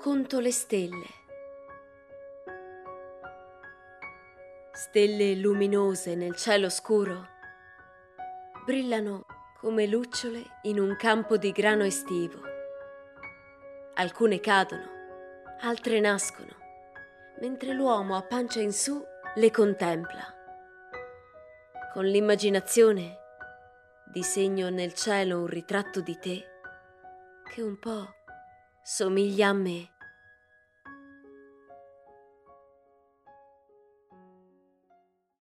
Conto le stelle. Stelle luminose nel cielo scuro brillano come lucciole in un campo di grano estivo. Alcune cadono, altre nascono, mentre l'uomo a pancia in su le contempla. Con l'immaginazione disegno nel cielo un ritratto di te che un po' somiglia a me.